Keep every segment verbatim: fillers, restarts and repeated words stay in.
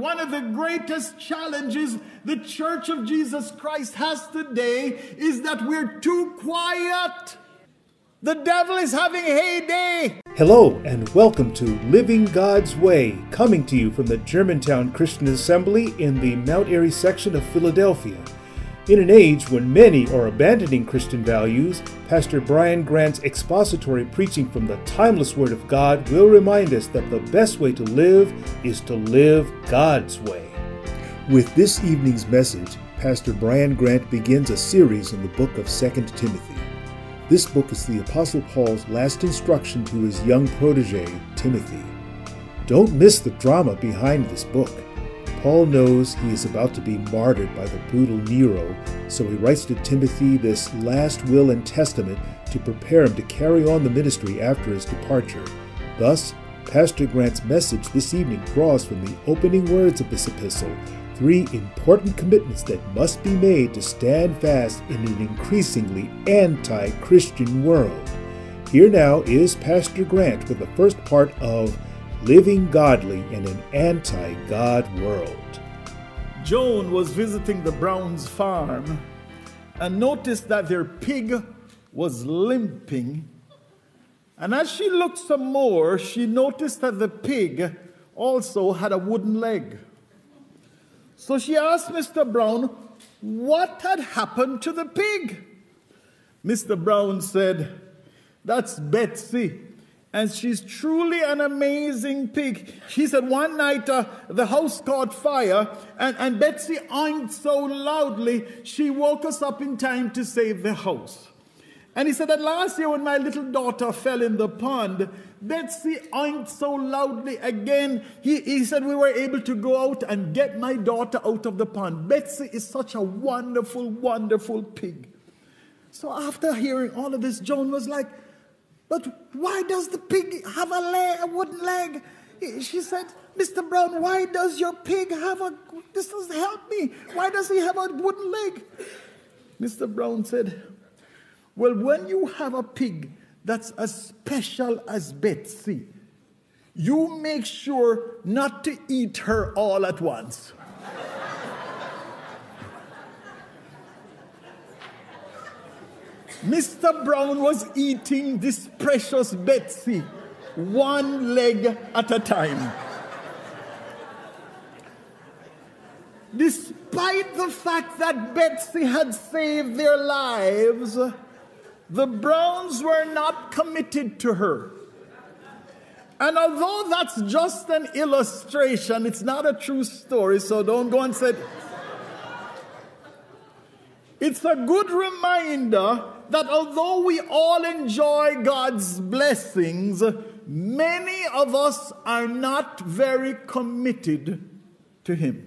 one of the greatest challenges the Church of Jesus Christ has today is that we're too quiet. The devil is having a heyday. Hello and welcome to Living God's Way, coming to you from the Germantown Christian Assembly in the Mount Airy section of Philadelphia. In an age when many are abandoning Christian values, Pastor Brian Grant's expository preaching from the timeless Word of God will remind us that the best way to live is to live God's way. With this evening's message, Pastor Brian Grant begins a series in the book of Second Timothy. This book is the Apostle Paul's last instruction to his young protege, Timothy. Don't miss the drama behind this book. Paul knows he is about to be martyred by the brutal Nero, so he writes to Timothy this last will and testament to prepare him to carry on the ministry after his departure. Thus, Pastor Grant's message this evening draws from the opening words of this epistle three important commitments that must be made to stand fast in an increasingly anti-Christian world. Here now is Pastor Grant with the first part of Living Godly in an Anti-God World. Joan was visiting the Browns' farm and noticed that their pig was limping. And as she looked some more, she noticed that the pig also had a wooden leg. So she asked Mister Brown what had happened to the pig. Mister Brown said, "That's Betsy, and she's truly an amazing pig." She said one night uh, the house caught fire, and, and Betsy oinked so loudly, she woke us up in time to save the house. And he said that last year when my little daughter fell in the pond, Betsy oinked so loudly again. He, he said we were able to go out and get my daughter out of the pond. Betsy is such a wonderful, wonderful pig. So after hearing all of this, Joan was like, "But why does the pig have a leg, a wooden leg?" She said, "Mister Brown, why does your pig have a, this doesn't help me. Why does he have a wooden leg?" Mister Brown said, "Well, when you have a pig that's as special as Betsy, you make sure not to eat her all at once." Mister Brown was eating this precious Betsy, one leg at a time. Despite the fact that Betsy had saved their lives, the Browns were not committed to her. And although that's just an illustration, it's not a true story, so don't go and say... It's a good reminder that although we all enjoy God's blessings, many of us are not very committed to Him.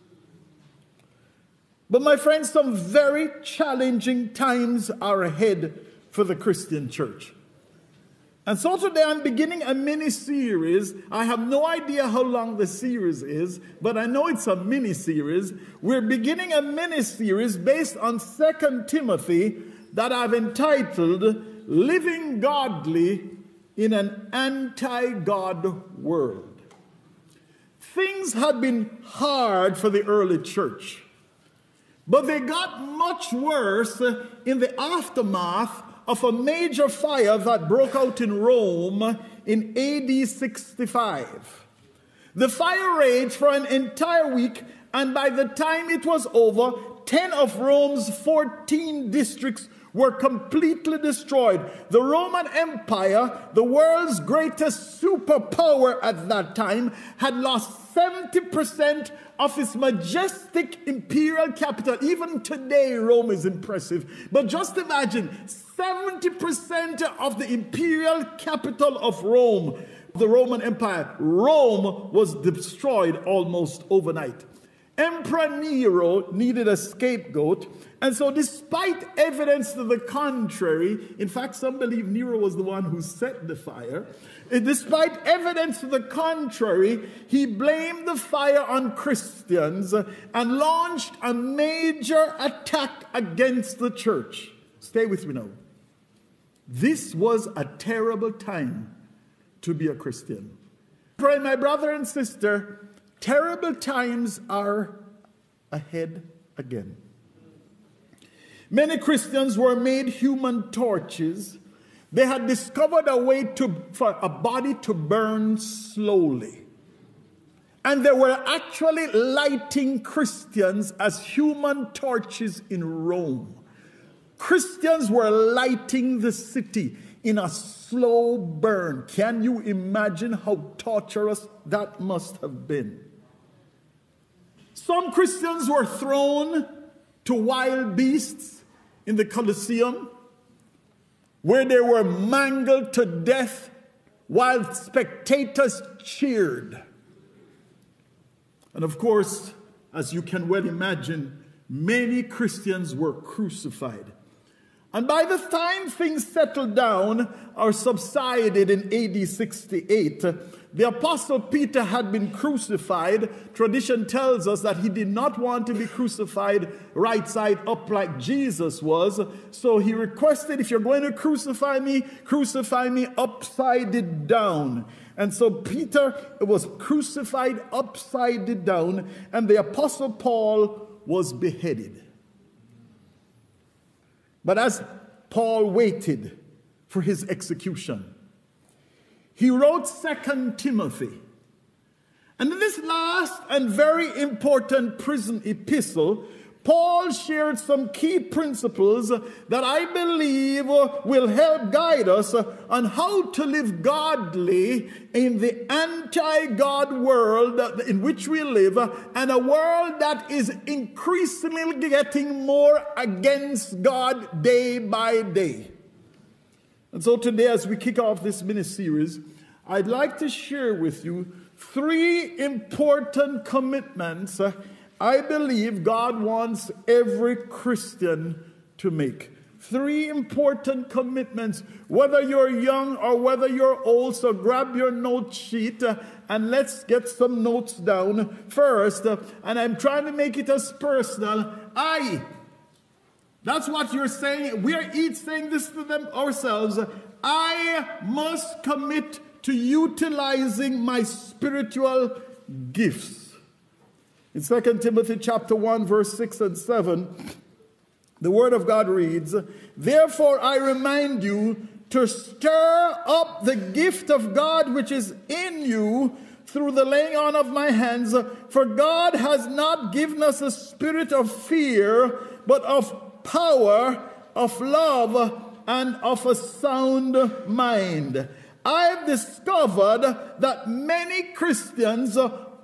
But my friends, some very challenging times are ahead for the Christian church. And so today I'm beginning a mini-series. I have no idea how long the series is, but I know it's a mini-series. We're beginning a mini-series based on Second Timothy that I've entitled Living Godly in an Anti-God World. Things had been hard for the early church, but they got much worse in the aftermath of a major fire that broke out in Rome in A D sixty-five. The fire raged for an entire week, and by the time it was over, ten of Rome's fourteen districts were completely destroyed. The Roman Empire, the world's greatest superpower at that time, had lost seventy percent of its majestic imperial capital. Even today, Rome is impressive. But just imagine, seventy percent of the imperial capital of Rome, the Roman Empire, Rome was destroyed almost overnight. Emperor Nero needed a scapegoat, and so despite evidence to the contrary, in fact, some believe Nero was the one who set the fire, despite evidence to the contrary, he blamed the fire on Christians and launched a major attack against the church. Stay with me now. This was a terrible time to be a Christian. Pray, my brother and sister, terrible times are ahead again. Many Christians were made human torches. They had discovered a way to, for a body to burn slowly. And they were actually lighting Christians as human torches in Rome. Christians were lighting the city in a slow burn. Can you imagine how torturous that must have been? Some Christians were thrown to wild beasts in the Colosseum, where they were mangled to death while spectators cheered. And of course, as you can well imagine, many Christians were crucified. And by the time things settled down or subsided in A D sixty-eight, the Apostle Peter had been crucified. Tradition tells us that he did not want to be crucified right side up like Jesus was. So he requested, if you're going to crucify me, crucify me upside down. And so Peter was crucified upside down, and the Apostle Paul was beheaded. But as Paul waited for his execution, he wrote Second Timothy. And in this last and very important prison epistle, Paul shared some key principles that I believe will help guide us on how to live godly in the anti-God world in which we live, and a world that is increasingly getting more against God day by day. And so today, as we kick off this mini-series, I'd like to share with you three important commitments I believe God wants every Christian to make. Three important commitments, whether you're young or whether you're old. So grab your note sheet uh, and let's get some notes down first. Uh, and I'm trying to make it as personal. I, that's what you're saying. We're each saying this to them ourselves. I must commit to utilizing my spiritual gifts. In Second Timothy chapter one, verse six and seven, the word of God reads, "Therefore I remind you to stir up the gift of God which is in you through the laying on of my hands. For God has not given us a spirit of fear, but of power, of love, and of a sound mind." I've discovered that many Christians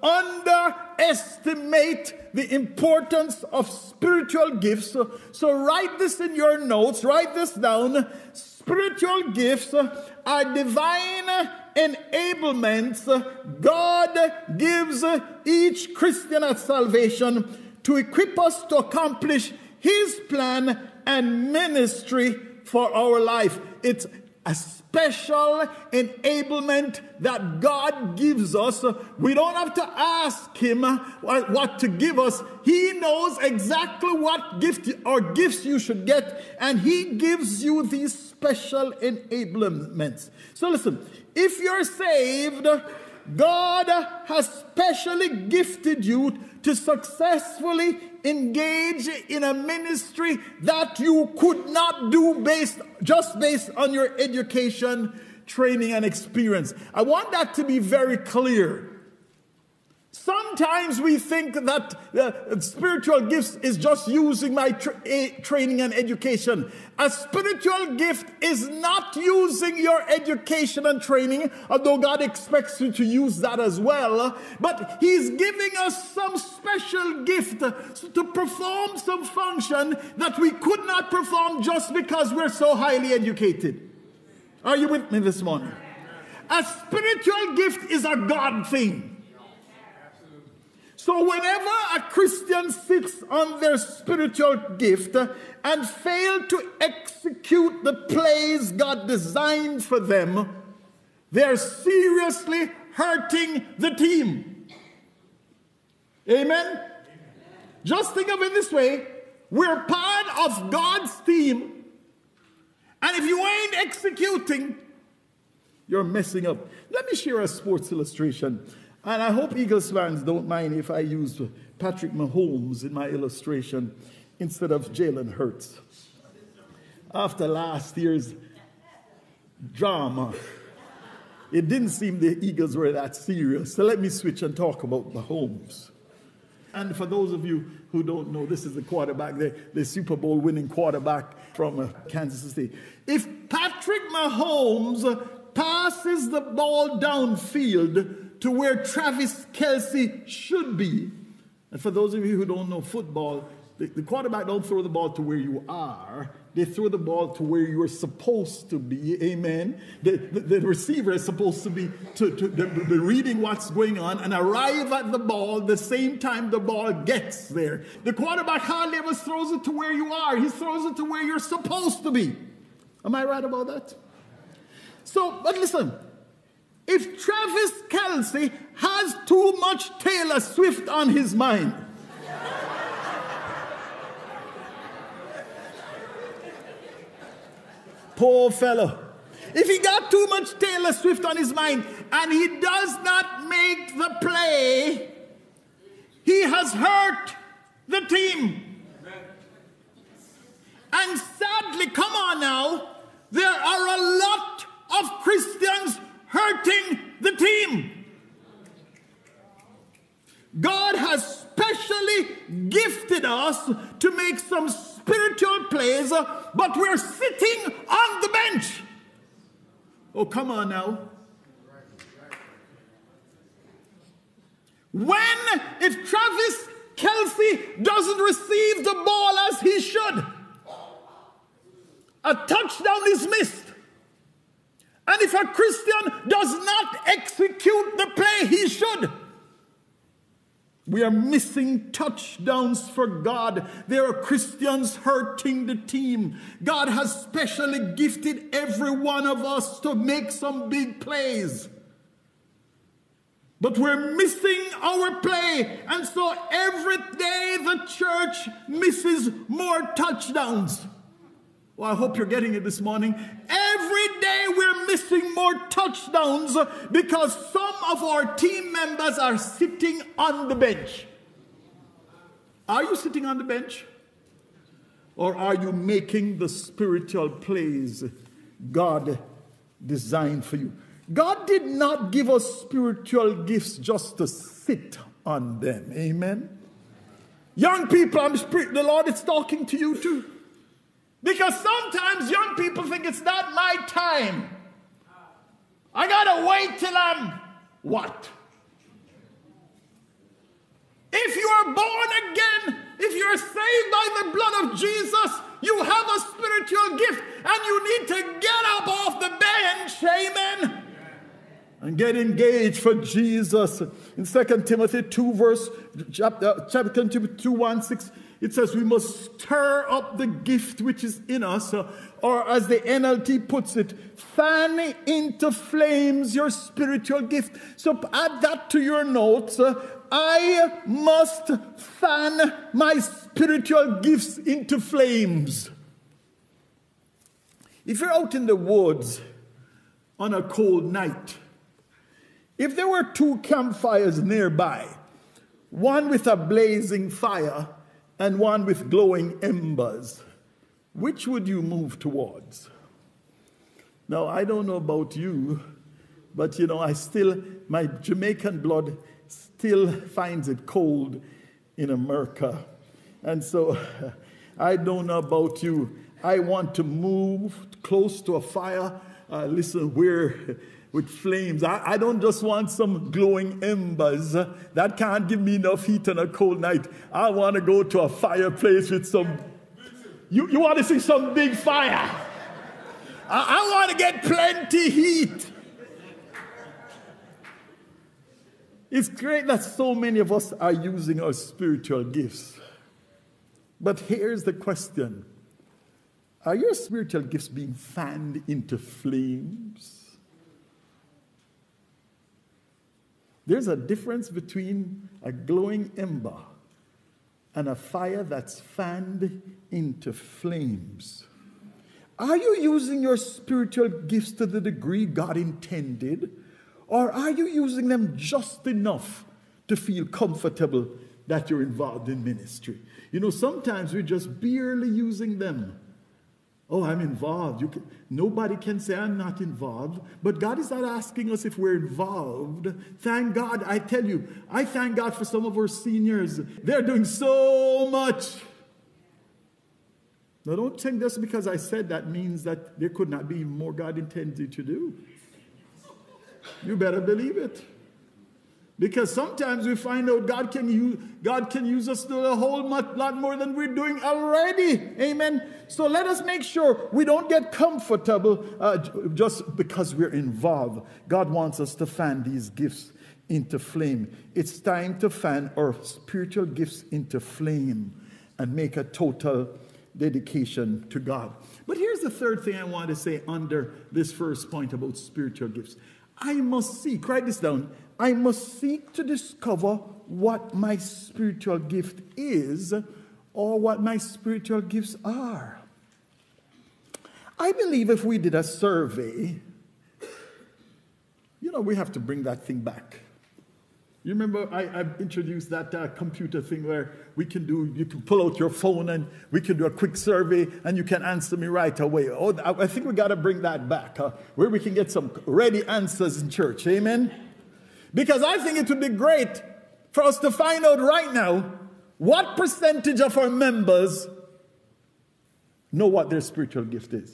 underestimate the importance of spiritual gifts. So write this in your notes, write this down. Spiritual gifts are divine enablements God gives each Christian at salvation to equip us to accomplish His plan and ministry for our life. It's a special enablement that God gives us. We don't have to ask Him what to give us. He knows exactly what gift or gifts you should get, and He gives you these special enablements. So listen, if you're saved, God has specially gifted you to successfully engage in a ministry that you could not do based just based on your education, training, and experience. I want that to be very clear. Sometimes we think that uh, spiritual gifts is just using my tra- a- training and education. A spiritual gift is not using your education and training, although God expects you to use that as well. But He's giving us some special gift to perform some function that we could not perform just because we're so highly educated. Are you with me this morning? A spiritual gift is a God thing. So whenever a Christian sits on their spiritual gift and fail to execute the plays God designed for them, they're seriously hurting the team. Amen? Amen? Just think of it this way. We're part of God's team, and if you ain't executing, you're messing up. Let me share a sports illustration. And I hope Eagles fans don't mind if I use Patrick Mahomes in my illustration instead of Jalen Hurts. After last year's drama, it didn't seem the Eagles were that serious. So let me switch and talk about Mahomes. And for those of you who don't know, this is the quarterback, the, the Super Bowl winning quarterback from uh, Kansas City. If Patrick Mahomes passes the ball downfield to where Travis Kelce should be, and for those of you who don't know football, the, the quarterback don't throw the ball to where you are. They throw the ball to where you're supposed to be. Amen. The, the, the receiver is supposed to be to, to, to, to be reading what's going on and arrive at the ball the same time the ball gets there. The quarterback hardly ever throws it to where you are. He throws it to where you're supposed to be. Am I right about that? So, but listen. If Travis Kelce has too much Taylor Swift on his mind, poor fellow. If he got too much Taylor Swift on his mind and he does not make the play, he has hurt the team. And sadly, come on now, there are a lot of Christians hurting the team. God has specially gifted us to make some spiritual plays, but we're sitting on the bench. Oh, come on now. When, if Travis Kelce doesn't receive the ball as he should, a touchdown is missed. And if a Christian does not execute the play he should, we are missing touchdowns for God. There are Christians hurting the team. God has specially gifted every one of us to make some big plays. But we're missing our play. And so every day the church misses more touchdowns. Well, I hope you're getting it this morning. Every day we're missing more touchdowns because some of our team members are sitting on the bench. Are you sitting on the bench? Or are you making the spiritual plays God designed for you? God did not give us spiritual gifts just to sit on them. Amen? Young people, I'm spirit, the Lord is talking to you too. Because sometimes young people think it's not my time. I gotta wait till I'm what? If you are born again, if you're saved by the blood of Jesus, you have a spiritual gift and you need to get up off the bench, amen, and get engaged for Jesus. In Second Timothy two, verse, chapter, chapter two, one, six, it says we must stir up the gift which is in us, uh, or as the N L T puts it, fan into flames your spiritual gift. So add that to your notes. Uh, I must fan my spiritual gifts into flames. If you're out in the woods on a cold night, if there were two campfires nearby, one with a blazing fire and one with glowing embers, which would you move towards? Now, I don't know about you, but you know, I still, my Jamaican blood still finds it cold in America. And so, I don't know about you. I want to move close to a fire, uh, listen, where with flames. I, I don't just want some glowing embers. That can't give me enough heat on a cold night. I want to go to a fireplace with some... You, you want to see some big fire. I, I want to get plenty heat. It's great that so many of us are using our spiritual gifts. But here's the question. Are your spiritual gifts being fanned into flames? There's a difference between a glowing ember and a fire that's fanned into flames. Are you using your spiritual gifts to the degree God intended? Or are you using them just enough to feel comfortable that you're involved in ministry? You know, sometimes we're just barely using them. Oh, I'm involved. You can, nobody can say I'm not involved. But God is not asking us if we're involved. Thank God. I tell you, I thank God for some of our seniors. They're doing so much. Now, don't think just because I said that means that there could not be more God intended to do. You better believe it. Because sometimes we find out God can use, God can use us to do a whole much, lot more than we're doing already. Amen. So let us make sure we don't get comfortable uh, just because we're involved. God wants us to fan these gifts into flame. It's time to fan our spiritual gifts into flame and make a total dedication to God. But here's the third thing I want to say under this first point about spiritual gifts. I must seek, write this down, I must seek to discover what my spiritual gift is or what my spiritual gifts are. I believe if we did a survey, you know, we have to bring that thing back. You remember I, I introduced that uh, computer thing where we can do, you can pull out your phone and we can do a quick survey and you can answer me right away. Oh, I think we got to bring that back, uh, where we can get some ready answers in church. Amen? Because I think it would be great for us to find out right now what percentage of our members know what their spiritual gift is.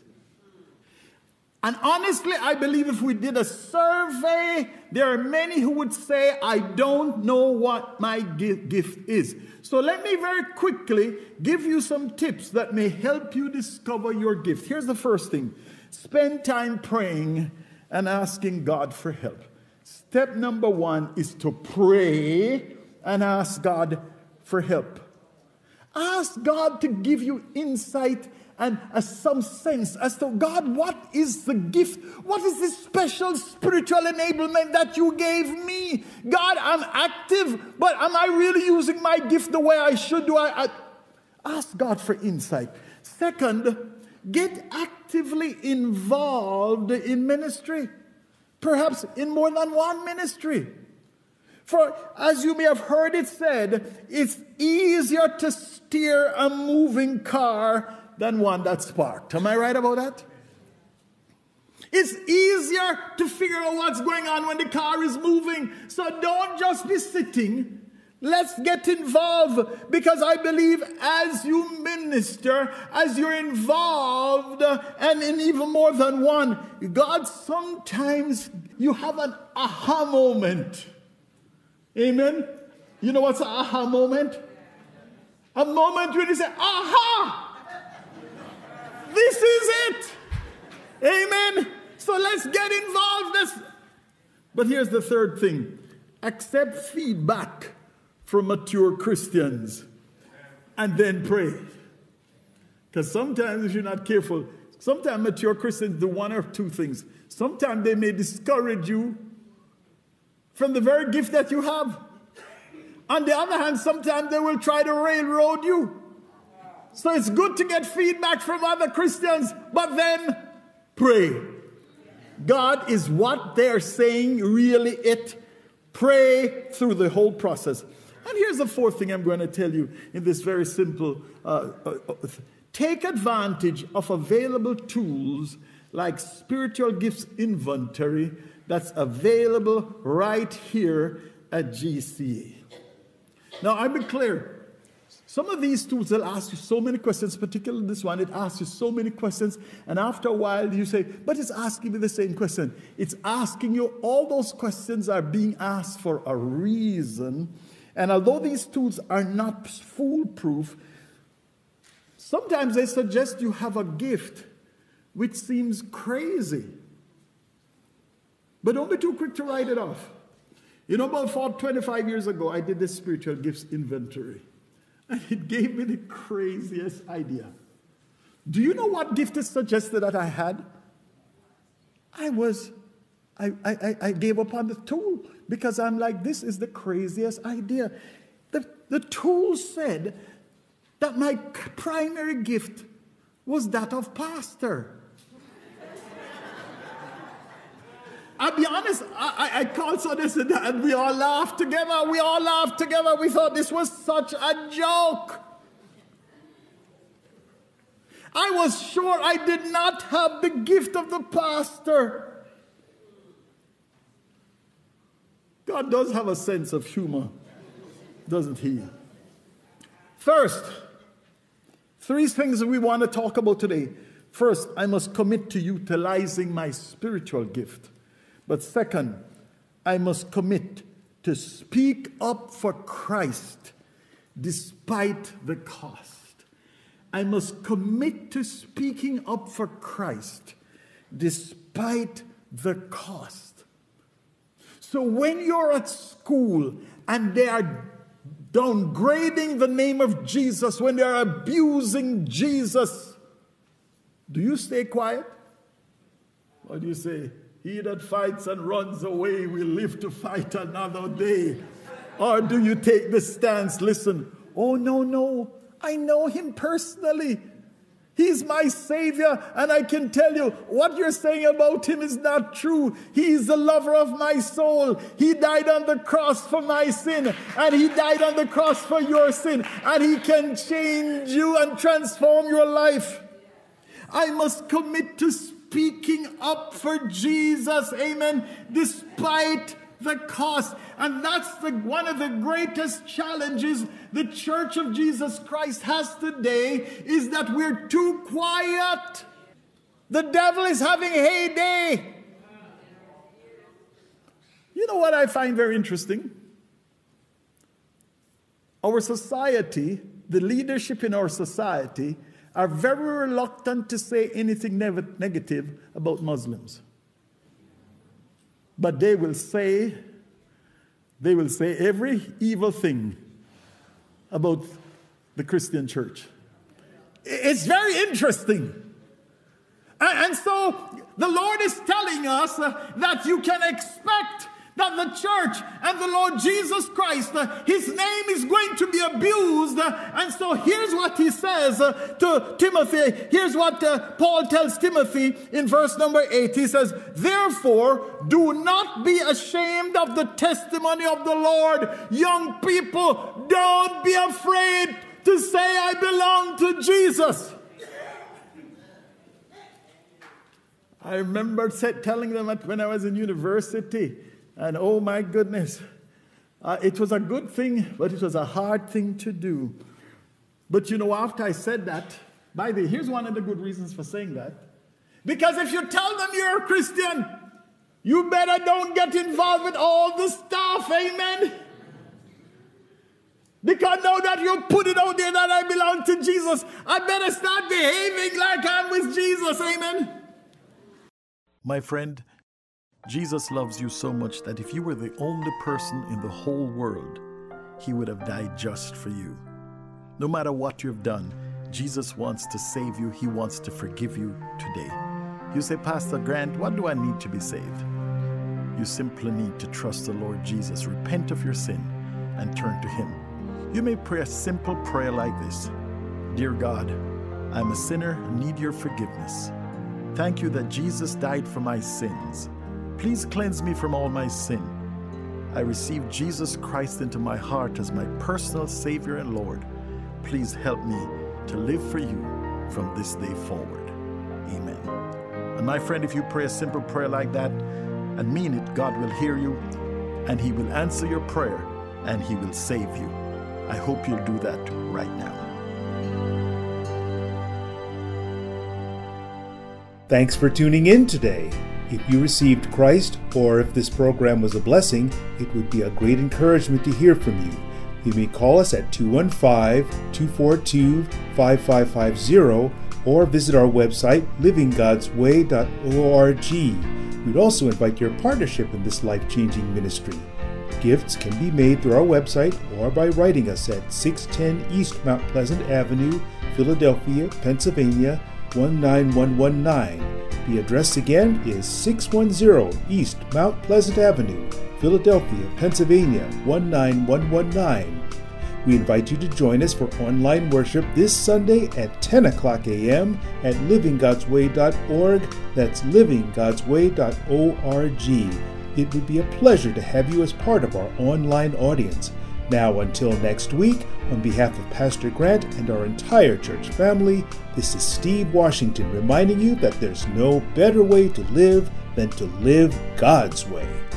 And honestly, I believe if we did a survey, there are many who would say, I don't know what my gift is. So let me very quickly give you some tips that may help you discover your gift. Here's the first thing. Spend time praying and asking God for help. Step number one is to pray and ask God for help. Ask God to give you insight and uh, some sense as to, God, what is the gift? What is this special spiritual enablement that you gave me? God, I'm active, but am I really using my gift the way I should? Do I, I ask God for insight? Second, get actively involved in ministry, perhaps in more than one ministry. For as you may have heard it said, it's easier to steer a moving car than one that's parked. Am I right about that? It's easier to figure out what's going on when the car is moving. So don't just be sitting. Let's get involved, because I believe as you minister, as you're involved, and in even more than one, God, sometimes you have an aha moment. Amen? You know what's an aha moment? A moment when you say, aha! This is it. Amen. So let's get involved. Let's... But here's the third thing. Accept feedback from mature Christians and then pray. Because sometimes if you're not careful, sometimes mature Christians do one or two things. Sometimes they may discourage you from the very gift that you have. On the other hand, sometimes they will try to railroad you. So it's good to get feedback from other Christians, but then pray. God, is what they're saying really it? Pray through the whole process. And here's the fourth thing I'm going to tell you in this very simple. Uh, uh, take advantage of available tools like spiritual gifts inventory that's available right here at G C A. Now, I'll be clear. Some of these tools will ask you so many questions, particularly this one. It asks you so many questions, and after a while you say, but it's asking me the same question. It's asking you, all those questions are being asked for a reason. And although these tools are not foolproof, sometimes they suggest you have a gift which seems crazy. But don't be too quick to write it off. You know, about twenty-five years ago, I did this spiritual gifts inventory. And it gave me the craziest idea. Do you know what gift it suggested that I had? I was, I, I, I gave up on the tool because I'm like, this is the craziest idea. The, the tool said that my primary gift was that of pastor. I'll be honest, I, I, I called so this and that, and we all laughed together. We all laughed together. We thought this was such a joke. I was sure I did not have the gift of the pastor. God does have a sense of humor, doesn't he? First, three things that we want to talk about today. First, I must commit to utilizing my spiritual gift. But second, I must commit to speak up for Christ despite the cost. I must commit to speaking up for Christ despite the cost. So when you're at school and they are downgrading the name of Jesus, when they are abusing Jesus, do you stay quiet? Or do you say, he that fights and runs away will live to fight another day? Or do you take the stance, listen, oh no, no, I know him personally. He's my Savior, and I can tell you, what you're saying about him is not true. He's the lover of my soul. He died on the cross for my sin, and he died on the cross for your sin, and he can change you and transform your life. I must commit to speaking up for Jesus, amen, despite the cost. And that's the, one of the greatest challenges the Church of Jesus Christ has today, is that we're too quiet. The devil is having heyday. You know what I find very interesting? Our society, the leadership in our society, are very reluctant to say anything ne- negative about Muslims. But they will say, they will say every evil thing about the Christian church. It's very interesting. And, and so the Lord is telling us uh, that you can expect that the church and the Lord Jesus Christ, uh, his name is going to be abused. Uh, and so here's what he says uh, to Timothy. Here's what uh, Paul tells Timothy in verse number eight. He says, therefore, do not be ashamed of the testimony of the Lord. Young people, don't be afraid to say I belong to Jesus. I remember telling them that when I was in university, and oh my goodness, uh, it was a good thing, but it was a hard thing to do. But you know, after I said that, by the way, here's one of the good reasons for saying that. Because if you tell them you're a Christian, you better don't get involved with all the stuff, amen? Because now that you put it out there that I belong to Jesus, I better start behaving like I'm with Jesus, amen? My friend, Jesus loves you so much that if you were the only person in the whole world, he would have died just for you. No matter what you've done, Jesus wants to save you. He wants to forgive you today. You say, Pastor Grant, what do I need to be saved? You simply need to trust the Lord Jesus, repent of your sin, and turn to him. You may pray a simple prayer like this. Dear God, I'm a sinner and need your forgiveness. Thank you that Jesus died for my sins. Please cleanse me from all my sin. I receive Jesus Christ into my heart as my personal Savior and Lord. Please help me to live for you from this day forward. Amen. And my friend, if you pray a simple prayer like that and mean it, God will hear you and he will answer your prayer and he will save you. I hope you'll do that right now. Thanks for tuning in today. If you received Christ, or if this program was a blessing, it would be a great encouragement to hear from you. You may call us at two one five, two four two, five five five zero or visit our website, living gods way dot org. We'd also invite your partnership in this life-changing ministry. Gifts can be made through our website or by writing us at six ten East Mount Pleasant Avenue, Philadelphia, Pennsylvania, one nine one one nine. The address again is six one zero East Mount Pleasant Avenue, Philadelphia, Pennsylvania, one nine one one nine. We invite you to join us for online worship this Sunday at ten o'clock a.m. at living gods way dot org. That's living gods way dot org. It would be a pleasure to have you as part of our online audience. Now, until next week, on behalf of Pastor Grant and our entire church family, this is Steve Washington reminding you that there's no better way to live than to live God's way.